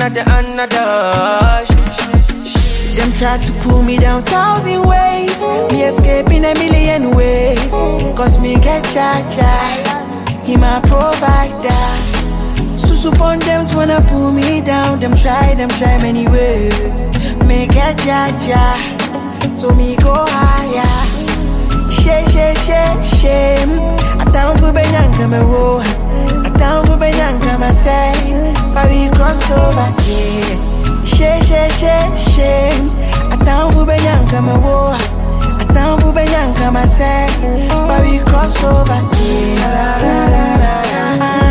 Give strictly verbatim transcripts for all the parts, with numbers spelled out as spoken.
another, another. Them try to pull me down thousand ways, me escaping a million ways. Cause me get cha-cha, he my provider. Susu pondems wanna pull me down, them try, them try many ways. Me get cha-cha, so me go higher. Shame, shame, shame, shame. I down for Benyanka me wo, I down for Benyanka me say, but we cross over, yeah. Shame, shame, shame, shame. I down for Benyanka me wo, I down for Benyanka me say, but we cross over, yeah. La, la, la, la, la.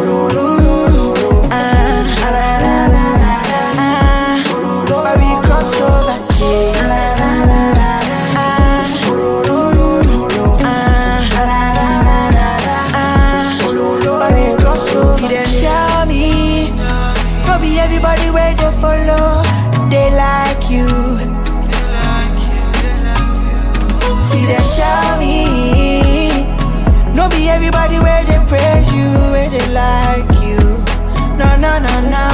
Everybody where they follow, they like you. See them tell me, no be everybody where they praise you, where they like you. No, no, no, no.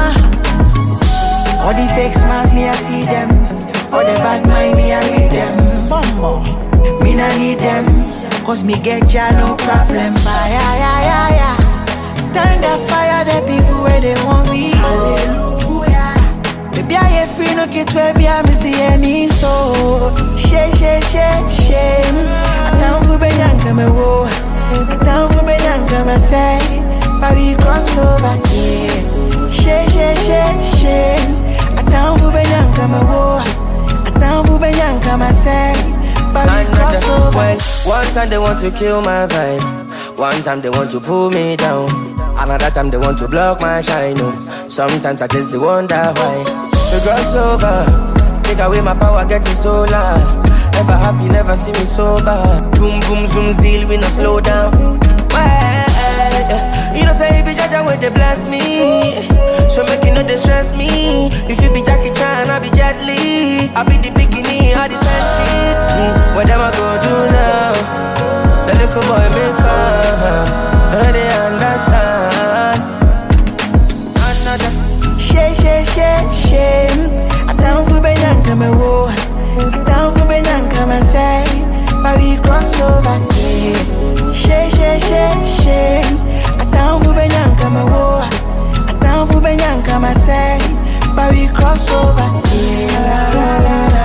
All the fake smiles, me I see them. All the bad mind, me I read them. Bumbo, me not need them. Cause me get ya no problem. Bye, yeah, yeah, yeah, yeah. Turn the fire, the people where they want me. Hallelujah. Baby, I ain't free, no get where be, I'm see any so. Shame, shame, shame, shame. I down for Benyanka me wo, I down for Benyanka me say, but we cross over, yeah. Shame, shame, shame, shame. I down for Benyanka me wo, I down for Benyanka me say, but we cross over. Well, one time they want to kill my vibe, one time they want to pull me down. Another time they want to block my shine, oh. Sometimes I just they wonder why. To cross over, take away my power, getting solar. Never happy, never see me sober. Boom, boom, zoom, zeal, we no slow down. Well, you know say if you judge way they bless me, so make you know they stress me. If you be Jackie Chan, I be Jet Li, I be the bikini, how the century. mm, What am I gonna do now? The little boy make up, now they understand. Shame, shame, shame, shame. I down for Benyanka me wo, I down for Benyanka me say, but we cross over, yeah. Shame, shame, shame, shame. I down for Benyanka me wo, I down for Benyanka me say, but we cross over, yeah. La, la, la, la.